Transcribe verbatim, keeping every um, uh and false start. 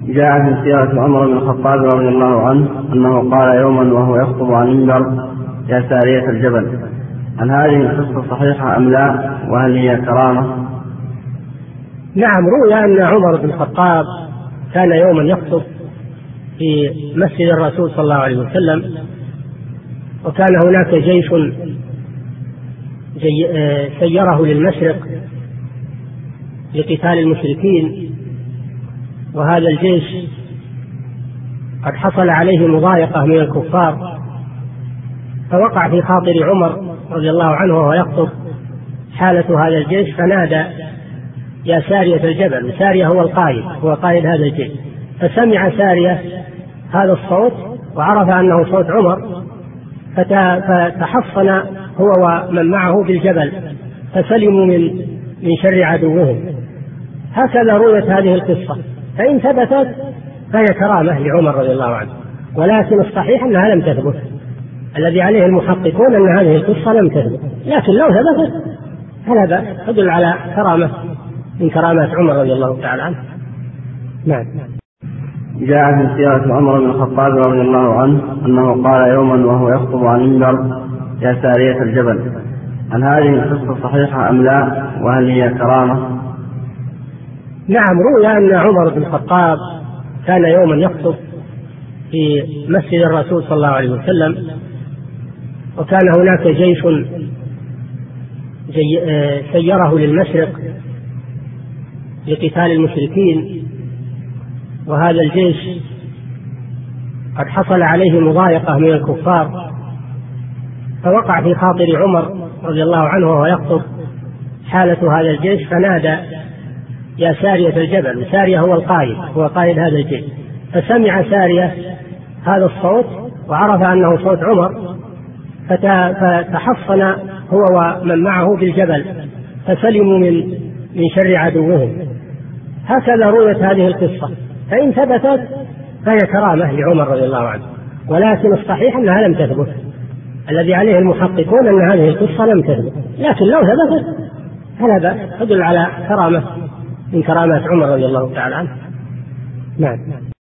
جاء في سيرة عمر بن الخطاب رضي الله عنه أنه قال يوما وهو يخطب عن المنبر: يا سارية الجبل. هل هذه القصة صحيحة أم لا؟ وهل هي كرامة؟ نعم، روي أن عمر بن الخطاب كان يوما يخطب في مسجد الرسول صلى الله عليه وسلم، وكان هناك جيش جي... سيره للمشرق لقتال المشركين، وهذا الجيش قد حصل عليه مضايقة من الكفار، فوقع في خاطر عمر رضي الله عنه وهو يخطب حالة هذا الجيش، فنادى: يا سارية الجبل. وسارية هو القائد، هو قائد هذا الجيش. فسمع سارية هذا الصوت وعرف أنه صوت عمر، فتحصن هو ومن معه بالجبل، فسلموا من من شر عدوهم. هكذا رويت هذه القصة، فإن ثبتت فهي كرامة لعمر رضي الله عنه، ولكن الصحيح أنها لم تثبت. الذي عليه المحققون أن هذه القصة لم تثبت، لكن لو ثبتت فلا بأس، تدل على كرامة من كرامات عمر رضي الله تعالى عنه. نعم. جاء في سيرة عمر بن الخطاب رضي الله عنه أنه قال يوما وهو يخطب عن المنبر: يا سارية الجبل. هل هذه القصة صحيحة أم لا؟ وهل هي كرامة؟ نعم، روي أن عمر بن الخطاب كان يوما يخطب في مسجد الرسول صلى الله عليه وسلم، وكان هناك جيش جي... سيره للمشرق لقتال المشركين، وهذا الجيش قد حصل عليه مضايقة من الكفار، فوقع في خاطر عمر رضي الله عنه وهو يخطب حالة هذا الجيش، فنادى: يا سارية الجبل. وسارية هو القائد، هو قائد هذا الجيش. فسمع سارية هذا الصوت وعرف أنه صوت عمر، فتحصن هو ومن معه بالجبل، فسلموا من من شر عدوهم. هكذا رويت هذه القصة، فإن ثبتت فهي كرامة لعمر رضي الله عنه، ولكن الصحيح أنها لم تثبت. الذي عليه المحققون أن هذه القصة لم تثبت، لكن لو ثبتت فلا بأس، تدل على كرامة من كرامات عمر رضي الله تعالى عنه. نعم.